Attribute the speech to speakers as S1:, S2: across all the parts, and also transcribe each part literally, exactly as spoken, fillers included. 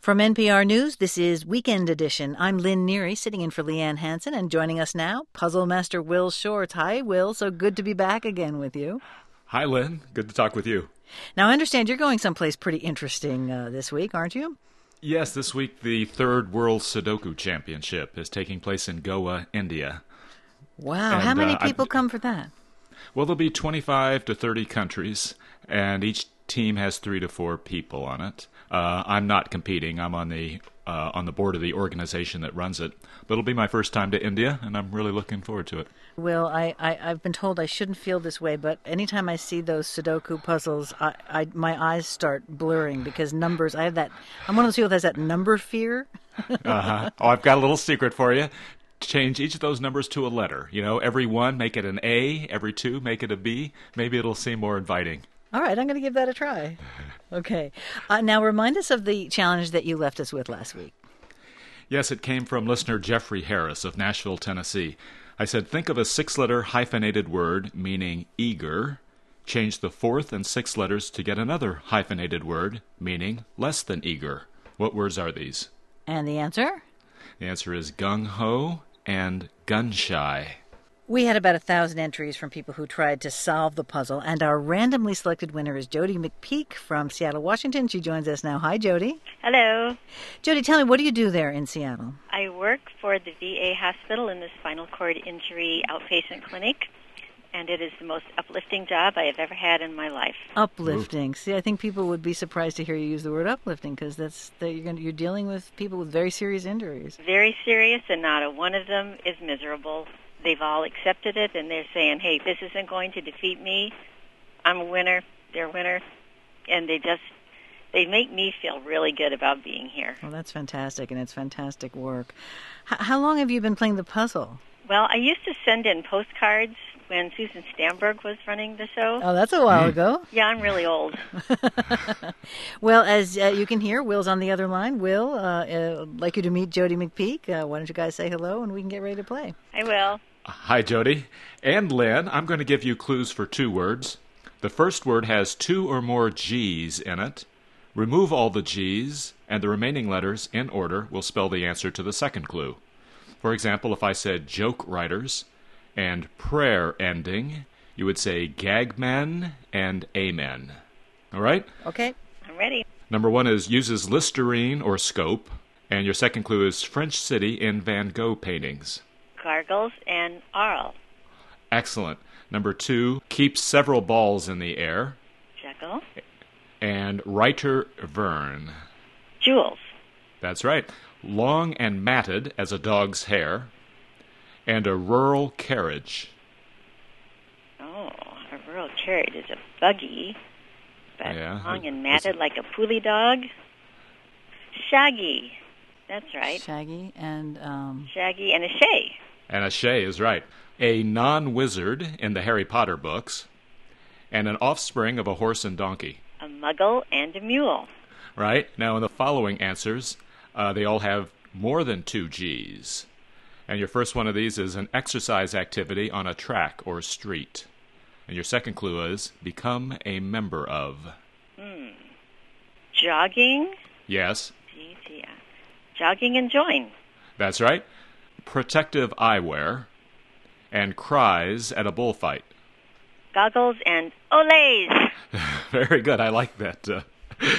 S1: From N P R News, this is Weekend Edition. I'm Lynn Neary, sitting in for Leanne Hansen, and joining us now, Puzzle Master Will Shortz. Hi, Will. So good to be back again with you.
S2: Hi, Lynn. Good to talk with you.
S1: Now, I understand you're going someplace pretty interesting uh, this week, aren't you?
S2: Yes, this week the third World Sudoku Championship is taking place in Goa, India.
S1: Wow.
S2: And,
S1: How many
S2: uh,
S1: people
S2: I,
S1: come for that?
S2: Well, there'll be twenty-five to thirty countries, and each team has three to four people on it. Uh, I'm not competing. I'm on the uh, on the board of the organization that runs it. But it'll be my first time to India, and I'm really looking forward to it.
S1: Will, I, I, I've been told I shouldn't feel this way, but anytime I see those Sudoku puzzles, I, I my eyes start blurring because numbers, I have that, I'm one of those people that has that number fear.
S2: uh-huh. Oh, I've got a little secret for you. Change each of those numbers to a letter. You know, every one, make it an A. Every two, make it a B. Maybe it'll seem more inviting.
S1: All right, I'm going to give that a try. Okay. Uh, now, remind us of the challenge that you left us with last week.
S2: Yes, it came from listener Jeffrey Harris of Nashville, Tennessee. I said, think of a six-letter hyphenated word meaning eager. Change the fourth and sixth letters to get another hyphenated word meaning less than eager. What words are these?
S1: And the answer?
S2: The answer is gung-ho and gun-shy.
S1: We had about a thousand entries from people who tried to solve the puzzle, and our randomly selected winner is Jody McPeak from Seattle, Washington. She joins us now. Hi, Jody.
S3: Hello.
S1: Jody, tell me, what do you do there in Seattle?
S3: I work for the V A hospital in the spinal cord injury outpatient clinic, and it is the most uplifting job I have ever had in my life.
S1: Uplifting. Ooh. See, I think people would be surprised to hear you use the word uplifting because that's the, you're, gonna, you're dealing with people with very serious injuries.
S3: Very serious, and not a one of them is miserable. They've all accepted it, and they're saying, hey, this isn't going to defeat me. I'm a winner. They're a winner. And they just, they make me feel really good about being here.
S1: Well, that's fantastic, and it's fantastic work. H- how long have you been playing the puzzle?
S3: Well, I used to send in postcards when Susan Stamberg was running the show.
S1: Oh, that's a while mm. ago.
S3: Yeah, I'm really old.
S1: Well, as uh, you can hear, Will's on the other line. Will, uh, uh, I'd like you to meet Jody McPeak. Uh, why don't you guys say hello, and we can get ready to play.
S3: I will.
S2: Hi, Jody. And Lynn, I'm going to give you clues for two words. The first word has two or more G's in it. Remove all the G's, and the remaining letters, in order, will spell the answer to the second clue. For example, if I said joke writers and prayer ending, you would say gagmen and amen. All right?
S1: Okay.
S3: I'm ready.
S2: Number one is uses Listerine or scope, and your second clue is French city in Van Gogh paintings.
S3: Gargles and Arles.
S2: Excellent. Number two, keeps several balls in the air.
S3: Jekyll.
S2: And writer Verne.
S3: Jules.
S2: That's right. Long and matted as a dog's hair. And a rural carriage.
S3: Oh, a rural carriage is a buggy, but
S2: yeah.
S3: long and matted like a poolie dog. Shaggy. That's right.
S1: Shaggy and... Um...
S3: Shaggy and a shay.
S2: And a shay is right. A non-wizard in the Harry Potter books, and an offspring of a horse and donkey.
S3: A muggle and a mule.
S2: Right. Now, in the following answers, uh, they all have more than two G's. And your first one of these is an exercise activity on a track or street. And your second clue is become a member of.
S3: Hmm. Jogging?
S2: Yes.
S3: G T I. Jogging and join.
S2: That's right. Protective eyewear, and cries at a bullfight.
S3: Goggles and olays.
S2: Very good. I like that. Uh,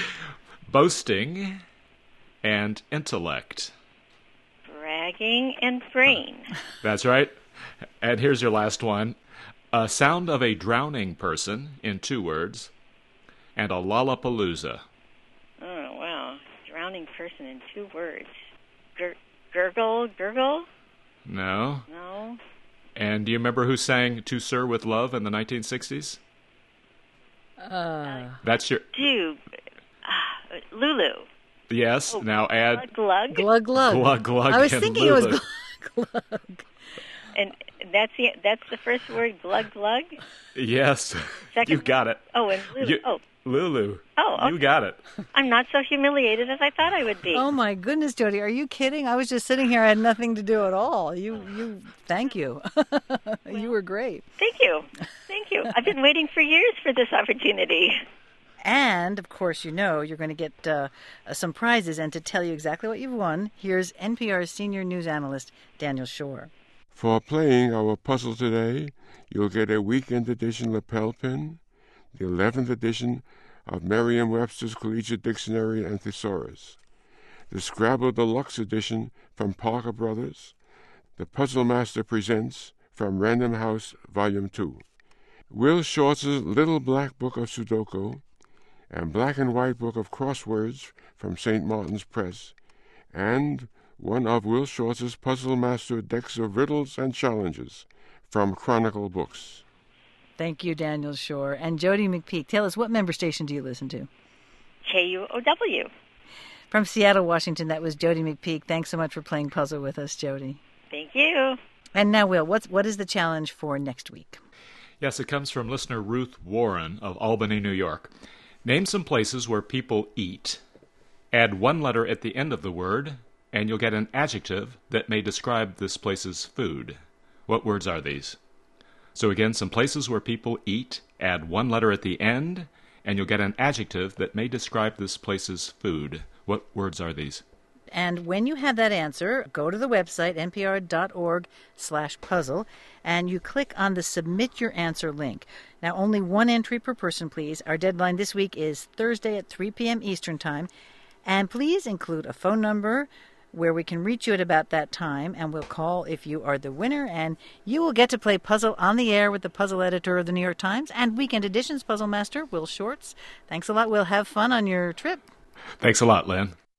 S2: boasting and intellect.
S3: Bragging and brain.
S2: That's right. And here's your last one. A sound of a drowning person in two words, and a lollapalooza.
S3: Oh, wow. Drowning person in two words. Gur- gurgle, gurgle?
S2: No.
S3: No.
S2: And do you remember who sang To Sir with Love in the nineteen sixties?
S1: Uh,
S2: That's your...
S3: Do. Uh, Lulu.
S2: Yes,
S3: oh,
S2: now add...
S3: Glug, glug.
S1: Glug, glug.
S2: Glug, glug.
S1: I was
S2: and
S1: thinking
S2: Lulu.
S1: it was glug, glug.
S3: And that's the that's the first word, glug, glug?
S2: Yes.
S3: Second
S2: You got it.
S3: Oh, and Lulu.
S2: You,
S3: oh.
S2: Lulu.
S3: Oh, okay.
S2: You got it.
S3: I'm not so humiliated as I thought I would be.
S1: Oh, my goodness, Jody. Are you kidding? I was just sitting here. I had nothing to do at all. You, you. Thank you. You were great.
S3: Thank you. Thank you. I've been waiting for years for this opportunity.
S1: And, of course, you know you're going to get uh, some prizes. And to tell you exactly what you've won, here's N P R's senior news analyst, Daniel Shore.
S4: For playing our puzzle today, you'll get a weekend edition lapel pin, the eleventh edition of Merriam-Webster's Collegiate Dictionary and Thesaurus, the Scrabble Deluxe edition from Parker Brothers, the Puzzle Master Presents from Random House Volume two, Will Short's Little Black Book of Sudoku, and Black and White Book of Crosswords from Saint Martin's Press, and one of Will Short's Puzzle Master decks of riddles and challenges from Chronicle Books.
S1: Thank you, Daniel Shore. And Jody McPeak, tell us, what member station do you listen to?
S3: K U O W.
S1: From Seattle, Washington, that was Jody McPeak. Thanks so much for playing puzzle with us, Jody.
S3: Thank you.
S1: And now, Will, what's, what is the challenge for next week?
S2: Yes, it comes from listener Ruth Warren of Albany, New York. Name some places where people eat. Add one letter at the end of the word, and you'll get an adjective that may describe this place's food. What words are these? So again, some places where people eat. Add one letter at the end, and you'll get an adjective that may describe this place's food. What words are these?
S1: And when you have that answer, go to the website, npr.org slash puzzle, and you click on the Submit Your Answer link. Now, only one entry per person, please. Our deadline this week is Thursday at three p.m. Eastern Time. And please include a phone number where we can reach you at about that time, and we'll call if you are the winner, and you will get to play puzzle on the air with the puzzle editor of the New York Times and Weekend Edition's puzzle master, Will Shortz. Thanks a lot, Will. Have fun on your trip.
S2: Thanks a lot, Lynn.